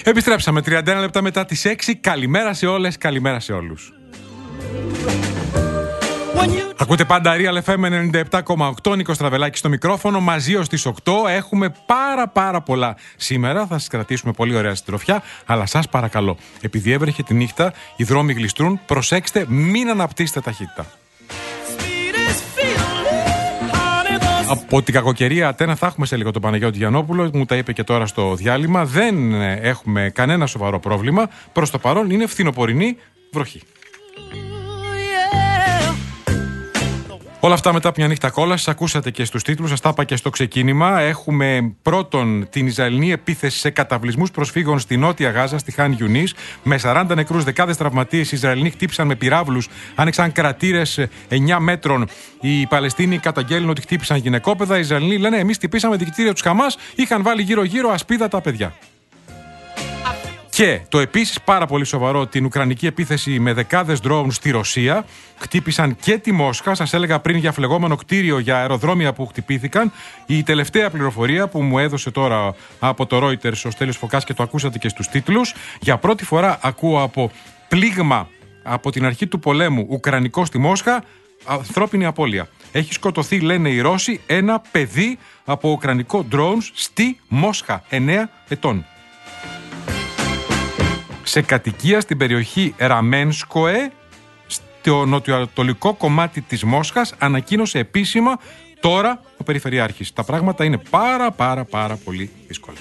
Επιστρέψαμε 31 λεπτά μετά τις 6. Καλημέρα σε όλες, καλημέρα σε όλους. Ακούτε πάντα Real FM 97,8. Νίκος Στραβελάκης στο μικρόφωνο. Μαζί ως τις 8 έχουμε πάρα πολλά σήμερα. Θα σας κρατήσουμε πολύ ωραία συντροφιά. Αλλά σας παρακαλώ, επειδή έβρεχε τη νύχτα, οι δρόμοι γλιστρούν. Προσέξτε, μην αναπτύσσετε ταχύτητα. Από την κακοκαιρία Ατένα θα έχουμε σε λίγο τον Παναγιώτη Γιαννόπουλο. Μου τα είπε και τώρα στο διάλειμμα. Δεν έχουμε κανένα σοβαρό πρόβλημα. Προς το παρόν είναι φθινοπορεινή βροχή. Όλα αυτά μετά από μια νύχτα κόλασης, ακούσατε και στους τίτλους, σας τα είπα και στο ξεκίνημα. Έχουμε πρώτον την Ισραηλινή επίθεση σε καταβλισμούς προσφύγων στη Νότια Γάζα, στη Χάν Ιουνίς. Με 40 νεκρούς, δεκάδες τραυματίες. Οι Ισραηλινοί χτύπησαν με πυράβλους, άνοιξαν κρατήρες 9 μέτρων. Οι Παλαιστίνοι καταγγέλνουν ότι χτύπησαν γυναικόπαιδα. Οι Ισραηλινοί λένε: εμείς χτυπήσαμε την κτίρια του Χαμάς, είχαν βάλει γύρω-γύρω ασπίδα παιδιά. Και το επίσης πάρα πολύ σοβαρό, την ουκρανική επίθεση με δεκάδες ντρόουν στη Ρωσία. Χτύπησαν και τη Μόσχα. Σας έλεγα πριν για φλεγόμενο κτίριο, για αεροδρόμια που χτυπήθηκαν. Η τελευταία πληροφορία που μου έδωσε τώρα από το Reuters ο Στέλιος Φωκάς και το ακούσατε και στους τίτλους. Για πρώτη φορά ακούω από πλήγμα από την αρχή του πολέμου ουκρανικό στη Μόσχα ανθρώπινη απώλεια. Έχει σκοτωθεί, λένε οι Ρώσοι, ένα παιδί από ουκρανικό drones στη Μόσχα, 9 ετών. Σε κατοικία στην περιοχή Ραμένσκοε, στο νοτιοανατολικό κομμάτι της Μόσχας, ανακοίνωσε επίσημα τώρα ο Περιφερειάρχης. Τα πράγματα είναι πάρα πολύ δύσκολα.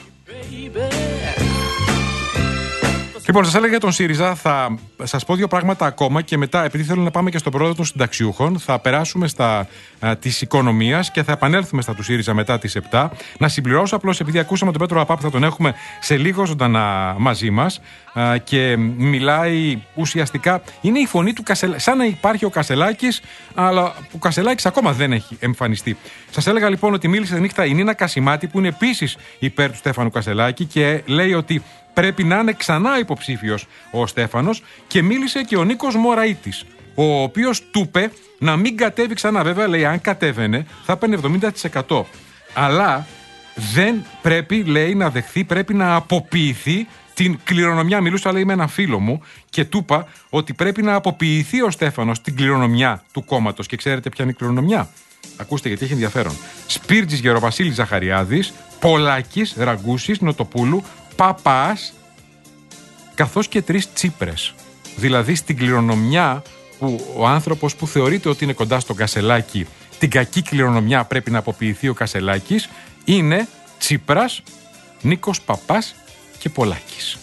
Λοιπόν, σας έλεγα για τον ΣΥΡΙΖΑ, θα σας πω δύο πράγματα ακόμα και μετά, επειδή θέλω να πάμε και στον πρόεδρο των συνταξιούχων, θα περάσουμε στα της οικονομίας και θα επανέλθουμε στα του ΣΥΡΙΖΑ μετά τις 7. Να συμπληρώσω απλώς, επειδή ακούσαμε τον Πέτρο Απά που θα τον έχουμε σε λίγο ζωντανά μαζί μας και μιλάει ουσιαστικά, είναι η φωνή του Κασελάκη, σαν να υπάρχει ο Κασελάκης, αλλά ο Κασελάκης ακόμα δεν έχει εμφανιστεί. Σας έλεγα λοιπόν ότι μίλησε νύχτα η Νίνα Κασιμάτη, που είναι επίσης υπέρ του Στέφανου Κασελάκη και λέει ότι πρέπει να είναι ξανά υποψήφιος ο Στέφανος, και μίλησε και ο Νίκος Μωραΐτης, ο οποίος του είπε να μην κατέβει ξανά. Βέβαια, λέει, αν κατέβαινε θα έπαιρνε 70%. Αλλά δεν πρέπει, λέει, να δεχθεί, πρέπει να αποποιηθεί την κληρονομιά. Μιλούσα, λέει, με έναν φίλο μου και του είπα ότι πρέπει να αποποιηθεί ο Στέφανος την κληρονομιά του κόμματος. Και ξέρετε ποια είναι η κληρονομιά? Ακούστε, γιατί έχει ενδιαφέρον. Σπίρτζης Γεροβασίλης Ζαχαριάδης, Πολάκης Ραγκούσης Νοτοπούλου, Παπάς, καθώς και 3 Τσίπρες. Δηλαδή στην κληρονομιά που ο άνθρωπος που θεωρείται ότι είναι κοντά στον Κασελάκη, την κακή κληρονομιά πρέπει να αποποιηθεί ο Κασελάκης, είναι Τσίπρας, Νίκος Παπάς και Πολάκης.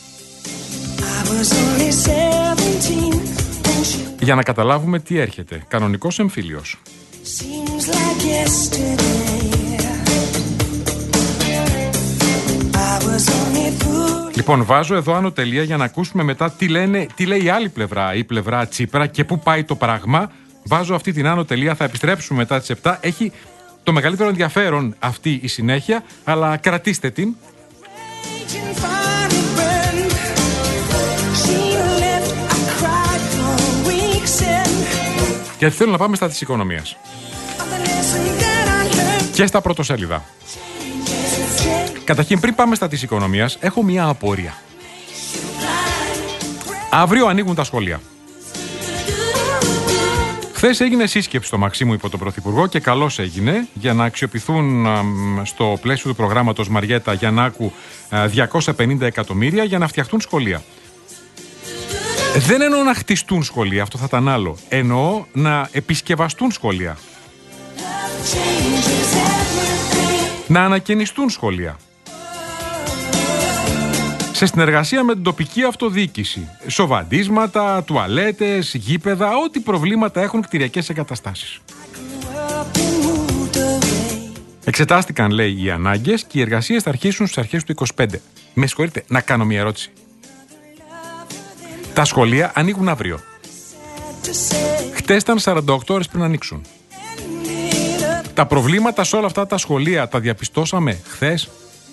Για να καταλάβουμε τι έρχεται. Κανονικός εμφύλιος. Λοιπόν, βάζω εδώ άνω τελεία για να ακούσουμε μετά τι λέει η άλλη πλευρά, η πλευρά Τσίπρα και πού πάει το πράγμα. Βάζω αυτή την άνω τελεία, θα επιστρέψουμε μετά τις 7. Έχει το μεγαλύτερο ενδιαφέρον αυτή η συνέχεια, αλλά κρατήστε την. Γιατί θέλω να πάμε στα της οικονομίας και στα πρωτοσέλιδα. Καταρχήν, πριν πάμε στα της οικονομίας, έχω μια απορία. Αύριο ανοίγουν τα σχολεία. Χθες έγινε σύσκεψη στο Μαξίμου υπό τον Πρωθυπουργό και καλώς έγινε, για να αξιοποιηθούν στο πλαίσιο του προγράμματος Μαριέτα Γιαννάκου 250 εκατομμύρια για να φτιαχτούν σχολεία. Δεν εννοώ να χτιστούν σχολεία, αυτό θα ήταν άλλο. Εννοώ να επισκευαστούν σχολεία. Να ανακαινιστούν σχολεία. Σε συνεργασία με την τοπική αυτοδιοίκηση. Σοβαντίσματα, τουαλέτες, γήπεδα, ό,τι προβλήματα έχουν κτηριακές εγκαταστάσεις. Εξετάστηκαν, λέει, οι ανάγκες και οι εργασίες θα αρχίσουν στις αρχές του 25. Με συγχωρείτε, να κάνω μια ερώτηση. Τα σχολεία ανοίγουν αύριο. Χτες ήταν 48 ώρες πριν ανοίξουν. Τα προβλήματα σε όλα αυτά τα σχολεία τα διαπιστώσαμε χθες.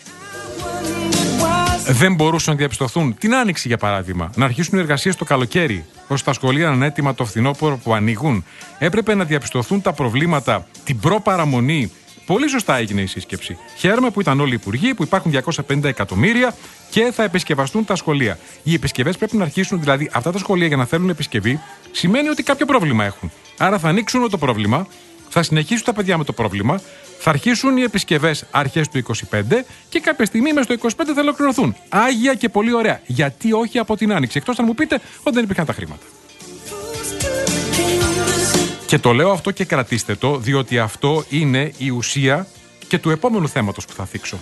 Δεν μπορούσαν να διαπιστωθούν την Άνοιξη, για παράδειγμα, να αρχίσουν οι εργασίες το καλοκαίρι, ώστε τα σχολεία να είναι έτοιμα το φθινόπωρο που ανοίγουν. Έπρεπε να διαπιστωθούν τα προβλήματα την προπαραμονή Πολύ σωστά έγινε η σύσκεψη. Χαίρομαι που ήταν όλοι οι υπουργοί, που υπάρχουν 250 εκατομμύρια και θα επισκευαστούν τα σχολεία. Οι επισκευές πρέπει να αρχίσουν, δηλαδή αυτά τα σχολεία για να θέλουν επισκευή, σημαίνει ότι κάποιο πρόβλημα έχουν. Άρα θα ανοίξουν το πρόβλημα, θα συνεχίσουν τα παιδιά με το πρόβλημα, θα αρχίσουν οι επισκευές αρχές του 25 και κάποια στιγμή μέσα στο 25 θα ολοκληρωθούν. Άγια και πολύ ωραία. Γιατί όχι από την Άνοιξη? Εκτός αν μου πείτε ότι δεν υπήρχαν τα χρήματα. Και το λέω αυτό και κρατήστε το, διότι αυτό είναι η ουσία και του επόμενου θέματος που θα θίξω.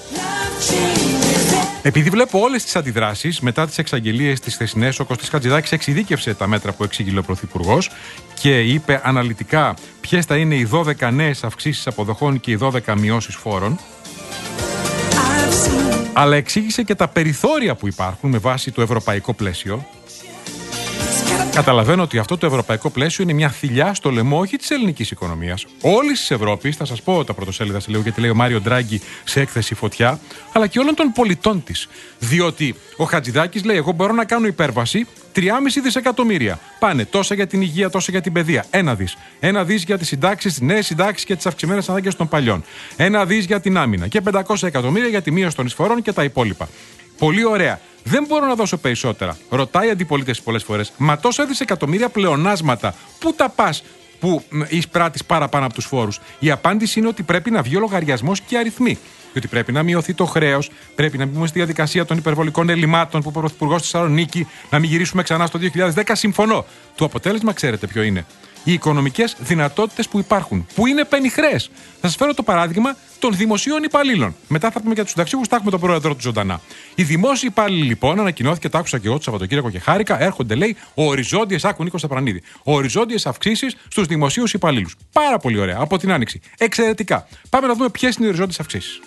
Επειδή βλέπω όλες τις αντιδράσεις μετά τις εξαγγελίες της χθεσινές, ο Κωστής Χατζηδάκης εξειδίκευσε τα μέτρα που εξήγηλε ο Πρωθυπουργός και είπε αναλυτικά ποιες θα είναι οι 12 νέες αυξήσεις αποδοχών και οι 12 μειώσεις φόρων. Αλλά εξήγησε και τα περιθώρια που υπάρχουν με βάση το ευρωπαϊκό πλαίσιο. Καταλαβαίνω ότι αυτό το ευρωπαϊκό πλαίσιο είναι μια θηλιά στο λαιμό όχι της ελληνικής οικονομίας, όλης της Ευρώπης, θα σας πω τα πρωτοσέλιδα σε λίγο γιατί λέει ο Μάριο Ντράγκη σε έκθεση Φωτιά, αλλά και όλων των πολιτών της. Διότι ο Χατζηδάκης λέει: εγώ μπορώ να κάνω υπέρβαση 3,5 δισεκατομμύρια. Πάνε τόσα για την υγεία, τόσα για την παιδεία. 1 δις. 1 δις για τις συντάξεις, τις νέες συντάξεις και τις αυξημένες ανάγκες των παλιών. 1 δις για την άμυνα. Και 500 εκατομμύρια για τη μείωση των εισφορών και τα υπόλοιπα. Πολύ ωραία. Δεν μπορώ να δώσω περισσότερα. Ρωτάει η αντιπολίτευση πολλές φορές. Μα τόσα δισεκατομμύρια πλεονάσματα, πού τα πας που εισπράττεις παραπάνω από τους φόρους? Η απάντηση είναι ότι πρέπει να βγει ο λογαριασμός και αριθμοί. Διότι πρέπει να μειωθεί το χρέος, πρέπει να μπούμε στη διαδικασία των υπερβολικών ελλημάτων που ο Πρωθυπουργός στη Θεσσαλονίκη, να μην γυρίσουμε ξανά στο 2010. Συμφωνώ. Το αποτέλεσμα ξέρετε ποιο είναι? Οι οικονομικές δυνατότητες που υπάρχουν, που είναι πενιχρές. Θα σας φέρω το παράδειγμα των δημοσίων υπαλλήλων. Μετά θα πούμε για τους συνταξιούχους, θα έχουμε τον πρόεδρο του ζωντανά. Οι δημόσιοι υπάλληλοι λοιπόν, ανακοινώθηκε, το άκουσα και εγώ το Σαββατοκύριακο και χάρηκα, έρχονται λέει οριζόντιες, άκου Νίκο Σταπρανίδη, οριζόντιες αυξήσεις στους δημοσίους υπαλλήλους. Πάρα πολύ ωραία, από την Άνοιξη. Εξαιρετικά. Πάμε να δούμε ποιες είναι οι οριζόντιες αυξήσεις.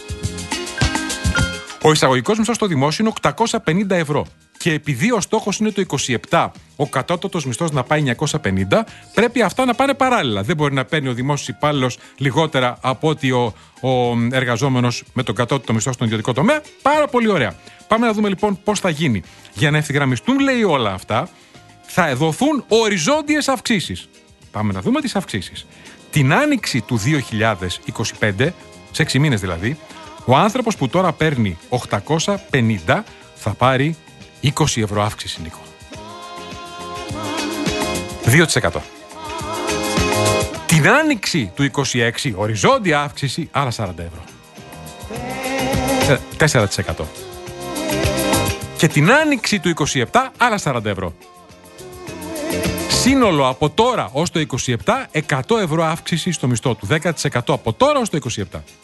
Ο εισαγωγικός μισθός στο δημόσιο είναι 850 ευρώ. Και επειδή ο στόχος είναι το 27, ο κατώτατος μισθός να πάει 950, πρέπει αυτά να πάνε παράλληλα. Δεν μπορεί να παίρνει ο δημόσιος υπάλληλος λιγότερα από ότι ο εργαζόμενος με τον κατώτατο μισθό στον ιδιωτικό τομέα. Πάρα πολύ ωραία. Πάμε να δούμε λοιπόν πώς θα γίνει. Για να ευθυγραμμιστούν, λέει, όλα αυτά, θα δοθούν οριζόντιες αυξήσεις. Πάμε να δούμε τις αυξήσεις. Την άνοιξη του 2025, σε 6 μήνες δηλαδή, ο άνθρωπος που τώρα παίρνει 850 θα πάρει 20 ευρώ αύξηση, Νίκο. 2%. Την άνοιξη του 26, οριζόντια αύξηση, άλλα 40 ευρώ. 4%. Και την άνοιξη του 27, άλλα 40 ευρώ. Σύνολο από τώρα ως το 27, 100 ευρώ αύξηση στο μισθό του. 10% από τώρα ως το 27.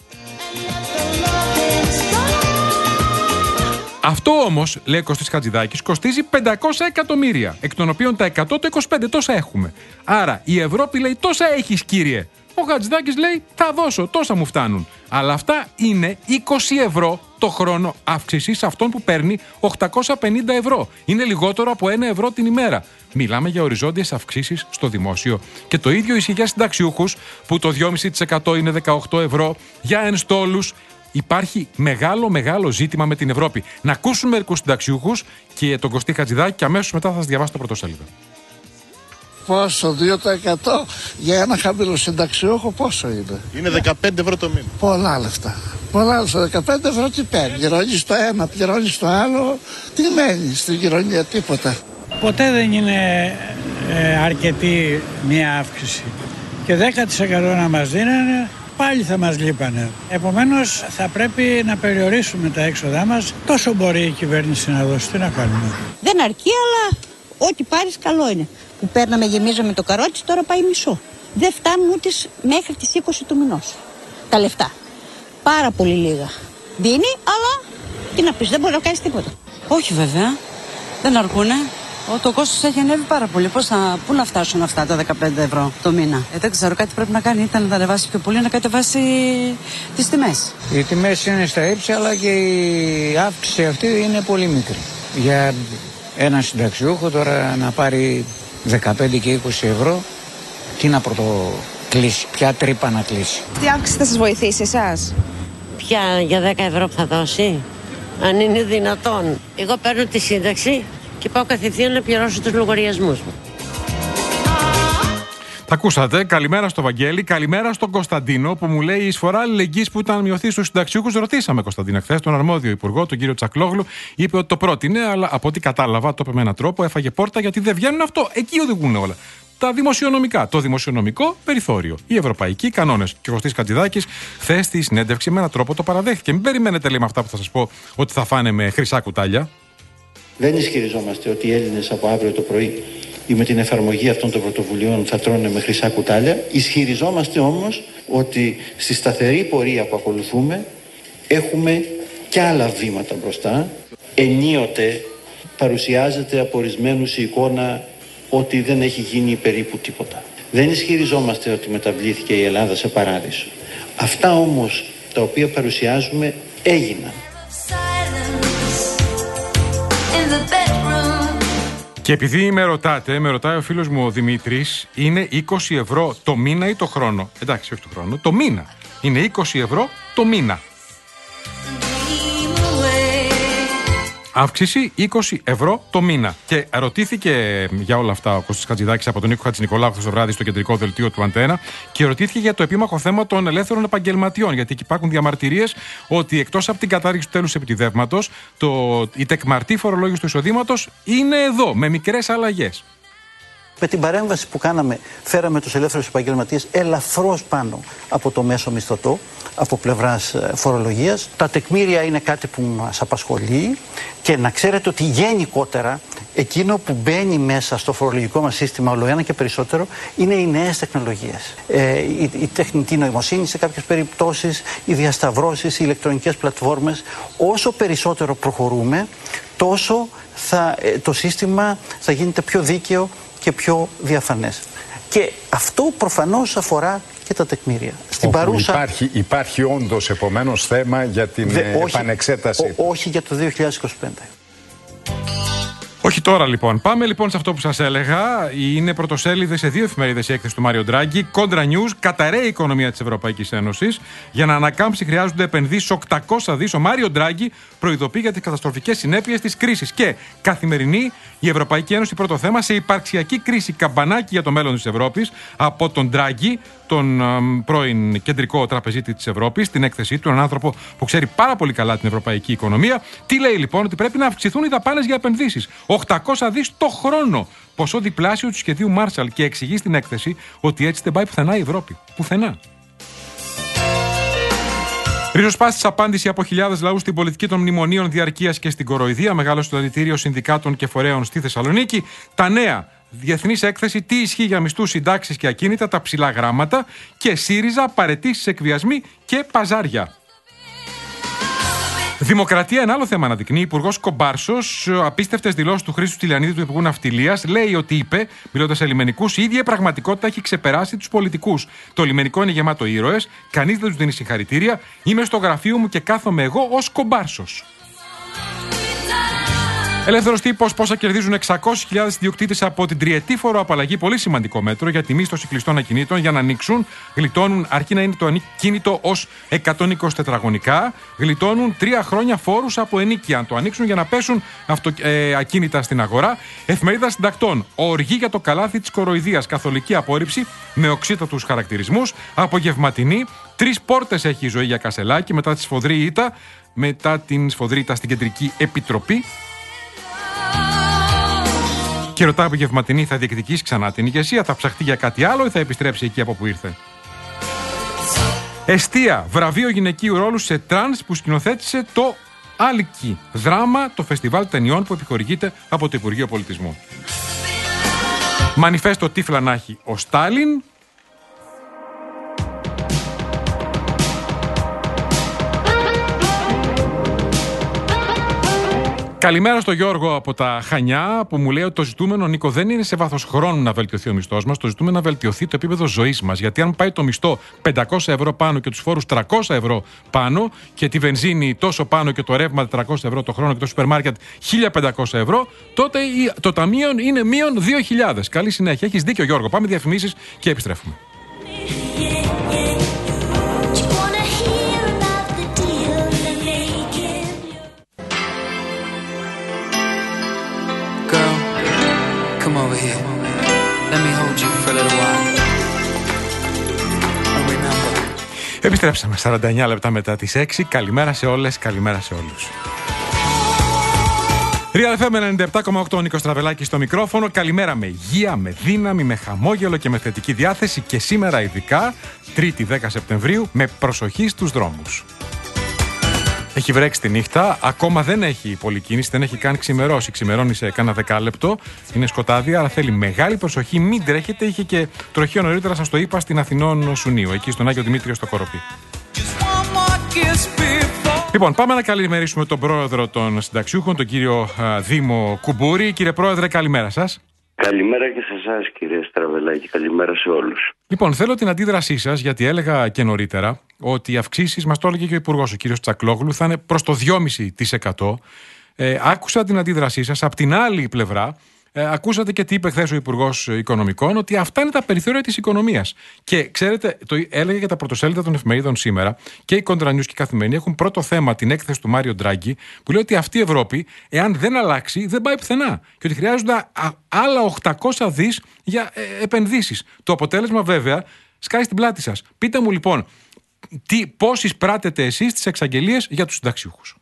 Αυτό όμως, λέει ο Κωστής Χατζηδάκης, κοστίζει 500 εκατομμύρια, εκ των οποίων τα 100 το 25 τόσα έχουμε. Άρα η Ευρώπη λέει τόσα έχεις, κύριε. Ο Χατζηδάκης λέει θα δώσω, τόσα μου φτάνουν. Αλλά αυτά είναι 20 ευρώ το χρόνο αύξηση σε αυτόν που παίρνει 850 ευρώ. Είναι λιγότερο από 1 ευρώ την ημέρα. Μιλάμε για οριζόντιες αυξήσεις στο δημόσιο. Και το ίδιο ισχύει για συνταξιούχους, που το 2,5% είναι 18 ευρώ, για ενστόλους. Υπάρχει μεγάλο ζήτημα με την Ευρώπη. Να ακούσουν μερικούς συνταξιούχους και τον Κωστή Χατζηδάκη και αμέσως μετά θα σας διαβάσω το πρωτοσέλιδο. Πόσο, 2% για ένα χαμηλό συνταξιούχο πόσο είναι? Είναι 15 ευρώ το μήνα. Πολλά λεφτά. Πολλά λεφτά. 15 ευρώ τι παίρνει? Πληρώνεις το ένα, πληρώνεις το άλλο. Τι μένει στην κοινωνία? Τίποτα. Ποτέ δεν είναι αρκετή μια αύξηση. Και 10% να μας δίνανε, πάλι θα μας λείπανε. Επομένως θα πρέπει να περιορίσουμε τα έξοδά μας. Τόσο μπορεί η κυβέρνηση να δώσει. Τι να κάνουμε? Δεν αρκεί, αλλά ό,τι πάρεις καλό είναι. Που παίρναμε, γεμίζαμε το καρότσι, τώρα πάει μισό. Δεν φτάνουν ούτε μέχρι τις 20 του μηνός τα λεφτά. Πάρα πολύ λίγα. Δίνει, αλλά τι να πεις, δεν μπορεί να κάνεις τίποτα. Όχι βέβαια, δεν αρκούνε. Το κόστος έχει ανέβει πάρα πολύ. Πού να φτάσουν αυτά τα 15 ευρώ το μήνα? Δεν ξέρω, κάτι πρέπει να κάνει. Ήταν να τα ανεβάσει πιο πολύ, να κατεβάσει τις τιμές. Οι τιμές είναι στα ύψη, αλλά και η αύξηση αυτή είναι πολύ μικρή. Για ένα συνταξιούχο τώρα να πάρει 15 και 20 ευρώ, τι να πρωτοκλείσει, ποια τρύπα να κλείσει? Τι αύξηση θα σας βοηθήσει εσάς? Πια για 10 ευρώ που θα δώσει, αν είναι δυνατόν? Εγώ παίρνω τη σύνταξη και πάω κατευθείαν να πληρώσω τους λογαριασμούς μου. Τα ακούσατε. Καλημέρα στο Βαγγέλη, καλημέρα στον Κωνσταντίνο που μου λέει η εισφορά αλληλεγγύης που ήταν μειωθεί στους συνταξιούχους. Ρωτήσαμε, Κωνσταντίνα, χθες τον αρμόδιο υπουργό, τον κύριο Τσακλόγλου, είπε ότι το πρότεινε, αλλά από ό,τι κατάλαβα, το είπε με έναν τρόπο, έφαγε πόρτα γιατί δεν βγαίνουν αυτό. Εκεί οδηγούν όλα. Τα δημοσιονομικά. Το δημοσιονομικό περιθώριο. Οι ευρωπαϊκοί κανόνες. Και ο Κωστής Χατζηδάκης χθες στη συνέντευξη με έναν τρόπο το παραδέχθηκε. Μην περιμένετε, λέει, με αυτά που θα σας πω ότι θα φάνε με χρυσά κουτάλια. Δεν ισχυριζόμαστε ότι οι Έλληνες από αύριο το πρωί ή με την εφαρμογή αυτών των πρωτοβουλειών θα τρώνε με χρυσά κουτάλια. Ισχυριζόμαστε όμως ότι στη σταθερή πορεία που ακολουθούμε έχουμε και άλλα βήματα μπροστά. Ενίοτε παρουσιάζεται από ορισμένους η εικόνα ότι δεν έχει γίνει περίπου τίποτα. Δεν ισχυριζόμαστε ότι μεταβλήθηκε η Ελλάδα σε παράδεισο. Αυτά όμως τα οποία παρουσιάζουμε έγιναν. Και επειδή με ρωτάει ο φίλος μου ο Δημήτρης, είναι 20 ευρώ το μήνα ή το χρόνο? Εντάξει, όχι το χρόνο, το μήνα. Είναι 20 ευρώ το μήνα. Αύξηση 20 ευρώ το μήνα. Και ρωτήθηκε για όλα αυτά ο Κωστής Χατζηδάκης από τον Νίκο Χατζηνικολάου χθες το βράδυ στο κεντρικό δελτίο του Αντένα και ρωτήθηκε για το επίμαχο θέμα των ελεύθερων επαγγελματιών. Γιατί εκεί υπάρχουν διαμαρτυρίες ότι εκτός από την κατάργηση του τέλους επιτιδεύματος, η τεκμαρτή φορολόγηση του εισοδήματος είναι εδώ, με μικρές αλλαγές. Με την παρέμβαση που κάναμε, φέραμε τους ελεύθερους επαγγελματίες ελαφρώς πάνω από το μέσο μισθωτό, από πλευράς φορολογίας. Τα τεκμήρια είναι κάτι που μας απασχολεί και να ξέρετε ότι γενικότερα εκείνο που μπαίνει μέσα στο φορολογικό μας σύστημα όλο ένα και περισσότερο είναι οι νέες τεχνολογίες. Η τεχνητή νοημοσύνη σε κάποιες περιπτώσεις, οι διασταυρώσεις, οι ηλεκτρονικές πλατφόρμες. Όσο περισσότερο προχωρούμε, τόσο το σύστημα θα γίνεται πιο δίκαιο και πιο διαφανές. Και αυτό προφανώς αφορά και τα τεκμήρια. Στην παρούσα... Υπάρχει όντως επομένως θέμα για την επανεξέταση. Όχι για το 2025. Όχι τώρα λοιπόν. Πάμε λοιπόν σε αυτό που σας έλεγα. Είναι πρωτοσέλιδες σε 2 εφημερίδες η έκθεση του Μάριο Ντράγκη. Κόντρα News, καταραίει η οικονομία της Ευρωπαϊκής Ένωσης. Για να ανακάμψει χρειάζονται επενδύσεις 800 δις. Ο Μάριο Ντράγκη προειδοποιεί για τις καταστροφικές συνέπειες της κρίσης. Και καθημερινή η Ευρωπαϊκή Ένωση πρώτο θέμα σε υπαρξιακή κρίση. Καμπανάκι για το μέλλον της Ευρώπης από τον Ντράγκη, τον πρώην κεντρικό τραπεζίτη της Ευρώπης, την έκθεσή του, έναν άνθρωπο που ξέρει πάρα πολύ καλά την ευρωπαϊκή οικονομία. Τι λέει λοιπόν? Ότι πρέπει να αυξηθούν οι δαπάνες για επενδύσεις. 800 δις το χρόνο. Ποσό διπλάσιο του σχεδίου Marshall. Και εξηγεί στην έκθεση ότι έτσι δεν πάει πουθενά η Ευρώπη. Πουθενά. Ριζοσπάστης απάντηση από χιλιάδες λαούς στην πολιτική των μνημονίων διαρκείας και στην κοροϊδία. Μεγάλο συλλαλητήριο συνδικάτων και φορέων στη Θεσσαλονίκη. Τα νέα. Διεθνής έκθεση τι ισχύει για μισθούς, συντάξεις και ακίνητα, τα ψηλά γράμματα. Και ΣΥΡΙΖΑ, παραιτήσεις, εκβιασμοί και παζάρια. Δημοκρατία, ένα άλλο θέμα αναδεικνύει. Υπουργός Κομπάρσος, απίστευτες δηλώσεις του Χρήστου Τηλιανίδη, του Υπουργού Ναυτιλίας, λέει ότι είπε, μιλώντας σε λιμενικούς, η ίδια η πραγματικότητα έχει ξεπεράσει τους πολιτικούς. Το λιμενικό είναι γεμάτο ήρωες, κανείς δεν τους δίνει συγχαρητήρια. Είμαι στο γραφείο μου και κάθομαι εγώ ως Κομπάρσος. Ελεύθερος τύπος, πόσα κερδίζουν 600.000 ιδιοκτήτες από την τριετή φοροαπαλλαγή. Πολύ σημαντικό μέτρο για τη μίσθωση κλειστών ακινήτων για να ανοίξουν. Γλιτώνουν, αρκεί να είναι το ακίνητο ως 120 τετραγωνικά. Γλιτώνουν 3 χρόνια φόρους από ενοίκια. Αν το ανοίξουν για να πέσουν ακίνητα στην αγορά. Εφημερίδα Συντακτών. Οργή για το καλάθι της κοροϊδίας. Καθολική απόρριψη με οξύτατους χαρακτηρισμούς. Απογευματινή. 3 πόρτες έχει η ζωή για Κασελάκη μετά την σφοδρή ήττα στην Κεντρική Επιτροπή. Και ρωτάει από Γευματινή, θα διεκδικήσει ξανά την ηγεσία, θα ψαχτεί για κάτι άλλο ή θα επιστρέψει εκεί από που ήρθε? Εστία, βραβείο γυναικείου ρόλου σε τρανς που σκηνοθέτησε το Άλκη δράμα, το φεστιβάλ ταινιών που επιχορηγείται από το Υπουργείο Πολιτισμού. Μανιφέστο τύφλα να έχει ο Στάλιν. Καλημέρα στο Γιώργο από τα Χανιά που μου λέει ότι το ζητούμενο, Νίκο, δεν είναι σε βάθος χρόνου να βελτιωθεί ο μισθός μας. Το ζητούμενο να βελτιωθεί το επίπεδο ζωής μας. Γιατί αν πάει το μισθό 500 ευρώ πάνω και τους φόρους 300 ευρώ πάνω και τη βενζίνη τόσο πάνω και το ρεύμα 400 ευρώ το χρόνο και το σούπερ μάρκετ 1500 ευρώ, τότε το ταμείο είναι μείον 2.000. Καλή συνέχεια. Έχεις δίκιο, Γιώργο. Πάμε διαφημίσεις και επιστρέφουμε. Come over here. Let me hold you for a little while. Επιστρέψαμε 49 λεπτά μετά τις 6. Καλημέρα σε όλες, καλημέρα σε όλους. Real FM 97,8, Νίκος Τραβελάκης στο μικρόφωνο. Καλημέρα με υγεία, με δύναμη, με χαμόγελο και με θετική διάθεση και σήμερα ειδικά, 3η 10 Σεπτεμβρίου, με προσοχή στους δρόμους. Έχει βρέξει τη νύχτα, ακόμα δεν έχει πολλή κίνηση, δεν έχει καν ξημερώσει. Ξημερώνει σε κάνα δεκάλεπτο, είναι σκοτάδι, αλλά θέλει μεγάλη προσοχή. Μην τρέχετε, είχε και τροχείο νωρίτερα, σας το είπα, στην Αθηνών Σουνίου, εκεί στον Άγιο Δημήτριο στο Κοροπή. Λοιπόν, πάμε να καλημερίσουμε τον πρόεδρο των συνταξιούχων, τον κύριο Δήμο Κουμπούρη. Κύριε Πρόεδρε, καλημέρα σας. Καλημέρα και σε εσάς, κύριε Στραβελάκη. Καλημέρα σε όλους. Λοιπόν, θέλω την αντίδρασή σας, γιατί έλεγα και νωρίτερα ότι οι αυξήσεις, μας το έλεγε και ο Υπουργός, ο κύριος Τσακλόγλου, θα είναι προς το 2,5%. Άκουσα την αντίδρασή σας. Απ' την άλλη πλευρά, ακούσατε και τι είπε χθες ο Υπουργός Οικονομικών, ότι αυτά είναι τα περιθώρια της οικονομίας. Και ξέρετε, το έλεγε για τα πρωτοσέλιδα των εφημερίδων σήμερα, και οι Κοντρανιούς και οι Καθημερινοί έχουν πρώτο θέμα την έκθεση του Μάριο Ντράγκη, που λέει ότι αυτή η Ευρώπη, εάν δεν αλλάξει, δεν πάει πουθενά. Και ότι χρειάζονται άλλα 800 δις για επενδύσεις. Το αποτέλεσμα, βέβαια, σκάει στην πλάτη σας. Πείτε μου λοιπόν, πώς εισπράτετε εσείς τις εξαγγελίες για τους συνταξιούχους?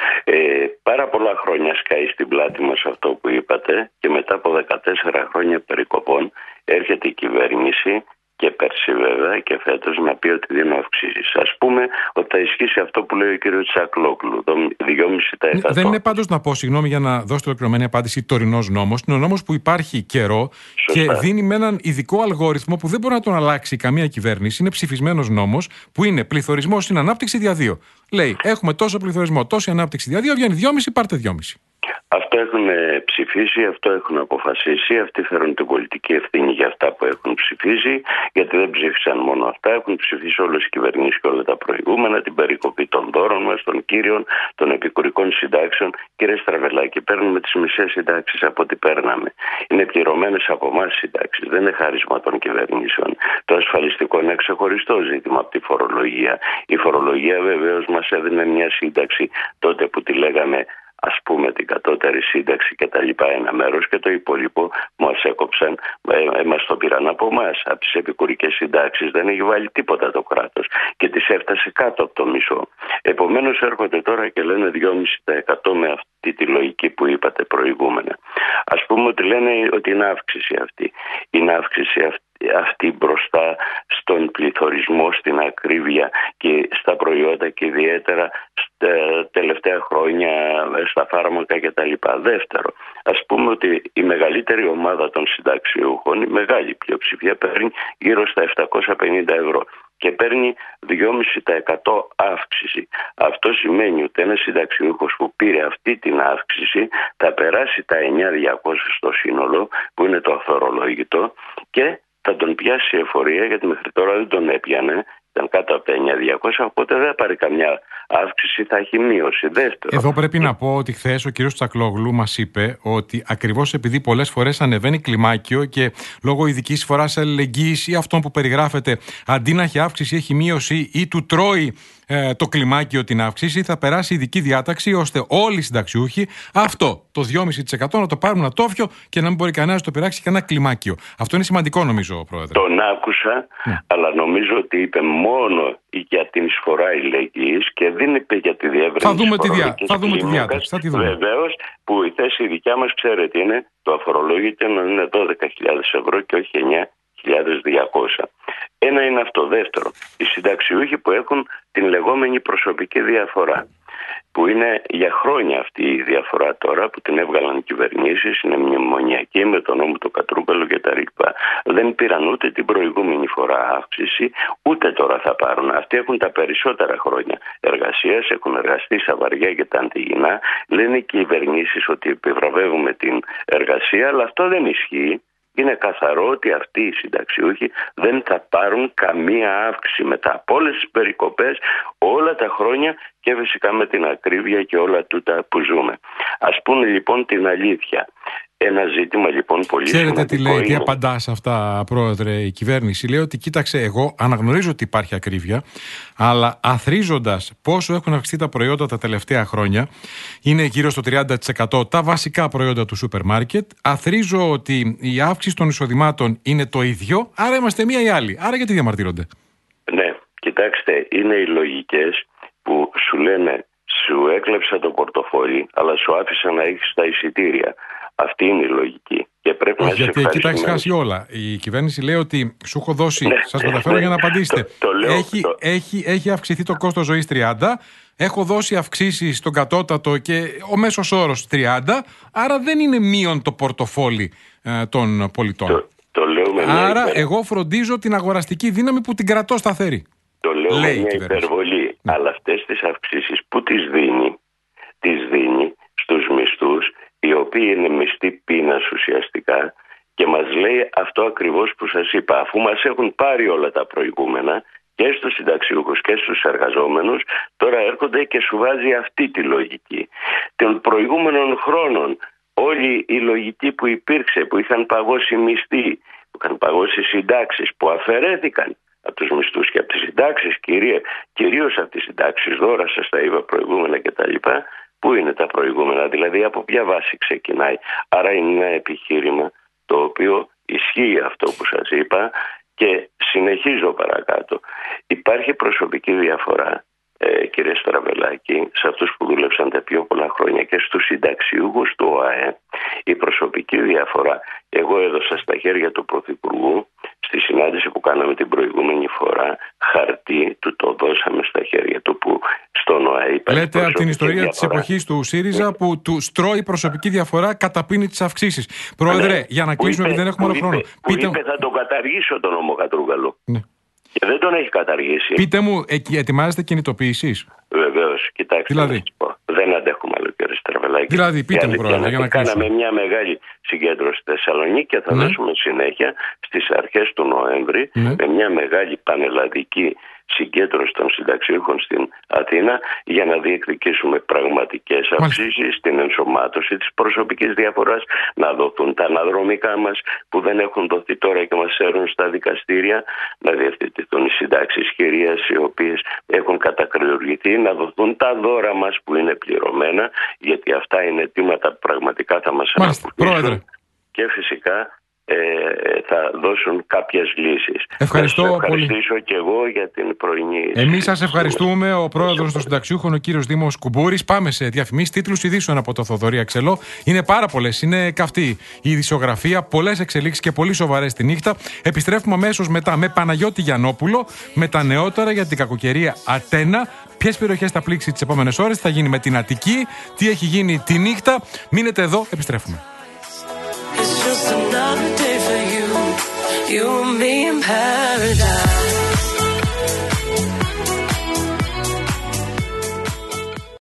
Πάρα πολλά χρόνια σκάει στην πλάτη μας αυτό που είπατε, και μετά από 14 χρόνια περικοπών έρχεται η κυβέρνηση, και πέρσι βέβαια και φέτος, να πει ότι δίνω αυξήσεις. Ας πούμε ότι θα ισχύσει αυτό που λέει ο κ. Τσακλόγλου, το 2,5%. Δεν είναι πάντως, να πω, συγγνώμη για να δώσω ολοκληρωμένη απάντηση, τωρινός νόμος. Είναι ο νόμος που υπάρχει καιρό. Σωστά. Και δίνει με έναν ειδικό αλγόριθμο που δεν μπορεί να τον αλλάξει καμία κυβέρνηση. Είναι ψηφισμένος νόμος που είναι πληθωρισμός στην ανάπτυξη δια 2. Λέει, έχουμε τόσο πληθωρισμό, τόση ανάπτυξη δια 2, βγαίνει 2,5, πάρτε 2,5. Αυτό έχουν ψηφίσει, αυτό έχουν αποφασίσει. Αυτοί φέρουν την πολιτική ευθύνη για αυτά που έχουν ψηφίσει, γιατί δεν ψήφισαν μόνο αυτά. Έχουν ψηφίσει όλες οι κυβερνήσεις και όλα τα προηγούμενα, την περικοπή των δώρων μας, των κύριων, των επικουρικών συντάξεων. Κύριε Στραβελάκη, παίρνουμε τις μισές συντάξεις από ό,τι παίρναμε. Είναι πληρωμένες από εμάς συντάξεις, δεν είναι χάρισμα των κυβερνήσεων. Το ασφαλιστικό είναι ξεχωριστό ζήτημα από τη φορολογία. Η φορολογία βεβαίως μας έδινε μια σύνταξη τότε που τη λέγαμε, ας πούμε, την κατώτερη σύνταξη και τα λοιπά, ένα μέρος, και το υπόλοιπο μας έκοψαν, μας το πήραν από εμάς. Από τις επικουρικές συντάξεις δεν έχει βάλει τίποτα το κράτος και τις έφτασε κάτω από το μισό. Επομένως έρχονται τώρα και λένε 2,5% με αυτή τη λογική που είπατε προηγούμενα. Ας πούμε ότι λένε ότι είναι αύξηση αυτή. Είναι αύξηση αυτή μπροστά στον πληθωρισμό, στην ακρίβεια και στα προϊόντα, και ιδιαίτερα στα τελευταία χρόνια στα φάρμακα κτλ. Δεύτερο, ας πούμε ότι η μεγαλύτερη ομάδα των συνταξιούχων, η μεγάλη πλειοψηφία, παίρνει γύρω στα 750 ευρώ και παίρνει 2,5% αύξηση. Αυτό σημαίνει ότι ένας συνταξιούχος που πήρε αυτή την αύξηση θα περάσει τα 9.200 στο σύνολο, που είναι το αφορολόγητο, και θα τον πιάσει η εφορία, γιατί μέχρι τώρα δεν τον έπιανε, ήταν κάτω από τα 9.200, οπότε δεν θα πάρει καμιά αύξηση, θα έχει μείωση. Δεύτερο. Εδώ πρέπει να πω ότι χθες ο κ. Τσακλόγλου μας είπε ότι ακριβώς επειδή πολλές φορές ανεβαίνει κλιμάκιο και λόγω ειδικής φοράς αλληλεγγύης ή αυτών που περιγράφεται, αντί να έχει αύξηση έχει μείωση ή του τρώει το κλιμάκιο την αύξηση, θα περάσει ειδική διάταξη ώστε όλοι οι συνταξιούχοι αυτό το 2,5% να το πάρουν ατόφιο και να μην μπορεί κανένας να το πειράξει κανένα κλιμάκιο. Αυτό είναι σημαντικό, νομίζω, Πρόεδρε. Τον άκουσα, αλλά νομίζω ότι είπε μόνο για την εισφορά αλληλεγγύης και δεν είπε για τη διεύρυνση. Θα δούμε τη διάταξη. Βεβαίως, που η θέση δικιά μας, ξέρετε, είναι το αφορολόγητο να είναι 12.000 ευρώ και όχι 9.200. Ένα είναι αυτό. Δεύτερο, οι συνταξιούχοι που έχουν την λεγόμενη προσωπική διαφορά, που είναι για χρόνια αυτή η διαφορά τώρα, που την έβγαλαν οι κυβερνήσεις, είναι μνημονιακή με τον νόμο του Κατρούγκαλου κτλ. Δεν πήραν ούτε την προηγούμενη φορά αύξηση, ούτε τώρα θα πάρουν. Αυτοί έχουν τα περισσότερα χρόνια εργασίας, έχουν εργαστεί στα βαριά και τα αντιγυνά. Λένε οι κυβερνήσεις ότι επιβραβεύουμε την εργασία, αλλά αυτό δεν ισχύει. Είναι καθαρό ότι αυτοί οι συνταξιούχοι δεν θα πάρουν καμία αύξηση μετά από όλες τις περικοπές όλα τα χρόνια και φυσικά με την ακρίβεια και όλα τούτα που ζούμε. Ας πούμε λοιπόν την αλήθεια. Ένα ζήτημα λοιπόν πολύ σημαντικό. Ξέρετε τι λέει, τι απαντά σε αυτά, Πρόεδρε, η κυβέρνηση? Λέει ότι κοίταξε, εγώ αναγνωρίζω ότι υπάρχει ακρίβεια, αλλά αθροίζοντας πόσο έχουν αυξηθεί τα προϊόντα τα τελευταία χρόνια, είναι γύρω στο 30% τα βασικά προϊόντα του σούπερ μάρκετ. Αθροίζω ότι η αύξηση των εισοδημάτων είναι το ίδιο, άρα είμαστε μία ή άλλη. Άρα γιατί διαμαρτύρονται? Ναι. Κοιτάξτε, είναι οι λογικές που σου λένε σου έκλεψα το πορτοφόλι, αλλά σου άφησα να έχεις τα εισιτήρια. Αυτή είναι η λογική. Και πρέπει να γιατί εκεί τα έχεις χάσει όλα. Η κυβέρνηση λέει ότι σου έχω δώσει. Σας μεταφέρω για να απαντήσετε. Έχει αυξηθεί το κόστος ζωής 30. Έχω δώσει αυξήσεις στον κατώτατο και ο μέσος όρος 30. Άρα δεν είναι μείον το πορτοφόλι των πολιτών. Άρα εγώ φροντίζω την αγοραστική δύναμη που την κρατώ σταθερή. Το λέω με μια υπερβολή. Αλλά αυτές τις αυξήσεις που τις δίνει στους μισθούς, οι οποίοι είναι μισθοί πείνας ουσιαστικά, και μας λέει αυτό ακριβώς που σας είπα. Αφού μας έχουν πάρει όλα τα προηγούμενα και στους συνταξιούχους και στους εργαζόμενους, τώρα έρχονται και σου βάζει αυτή τη λογική. Των προηγούμενων χρόνων όλη η λογική που υπήρξε, που είχαν παγώσει μισθοί, που είχαν παγώσει συντάξεις, που αφαιρέθηκαν από τους μισθούς και από τις συντάξεις, κυρίως από τις συντάξεις, δώρα σας τα είπα προηγούμενα κτλ. Πού είναι τα προηγούμενα, δηλαδή από ποια βάση ξεκινάει? Άρα είναι ένα επιχείρημα το οποίο ισχύει αυτό που σας είπα και συνεχίζω παρακάτω. Υπάρχει προσωπική διαφορά, κύριε Στραβελάκη, σε αυτούς που δούλεψαν τα πιο πολλά χρόνια και στους συνταξιούχους του ΟΑΕ. Η προσωπική διαφορά, εγώ έδωσα στα χέρια του Πρωθυπουργού στη συνάντηση που κάναμε την προηγούμενη φορά χαρτί, του το δώσαμε στα χέρια του, που στον ΟΑΕ υπάρχει. Λέτε από την ιστορία της εποχής του ΣΥΡΙΖΑ που του στρώει προσωπική διαφορά, καταπίνει τις αυξήσεις. Πρόεδρε, για να κλείσουμε επειδή δεν έχουμε άλλο χρόνο. Είπε θα τον καταργήσω τον νόμο Κατρούγκαλου. Ναι. Και δεν τον έχει καταργήσει. Πείτε μου, ετοιμάζετε κινητοποίησεις? Βεβαίως, κοιτάξτε. Δηλαδή. Δεν αντέχουμε άλλο, κύριε Στραβελάκη. Δηλαδή, πείτε μου, Πρόεδρε, για να κλείσουμε. Κάναμε μια μεγάλη συγκέντρωση στη Θεσσαλονίκη και θα δώσουμε συνέχεια στις αρχές του Νοέμβρη με μια μεγάλη πανελλαδική συγκέντρωση των συνταξιούχων στην Αθήνα για να διεκδικήσουμε πραγματικές αυξήσεις, την ενσωμάτωση της προσωπικής διαφοράς, να δοθούν τα αναδρομικά μας που δεν έχουν δοθεί τώρα και μας έρουν στα δικαστήρια, να διευθετηθούν οι συντάξεις χειρίας οι οποίες έχουν κατακριουργηθεί, να δοθούν τα δώρα μας που είναι πληρωμένα, γιατί αυτά είναι αιτήματα που πραγματικά θα μας αναπτύξουν. Και φυσικά θα δώσουν κάποιες λύσεις. Ευχαριστήσω και εγώ για την πρωινή. Εμείς σας ευχαριστούμε. Ο πρόεδρος των συνταξιούχων, ο κύριος Δήμος Κουμπούρης. Πάμε σε διαφημίσεις, τίτλους ειδήσεων από το Θοδωρή Αξελό. Είναι πάρα πολλές, είναι καυτή η ειδησιογραφία, πολλές εξελίξεις και πολύ σοβαρές τη νύχτα. Επιστρέφουμε αμέσως μετά με Παναγιώτη Γιαννόπουλο, με τα νεότερα για την κακοκαιρία Ατένα. Ποιες περιοχές θα πλήξει τις επόμενες ώρες, θα γίνει με την Αττική, τι έχει γίνει τη νύχτα. Μείνετε εδώ, επιστρέφουμε. It's just another day for you and me in paradise.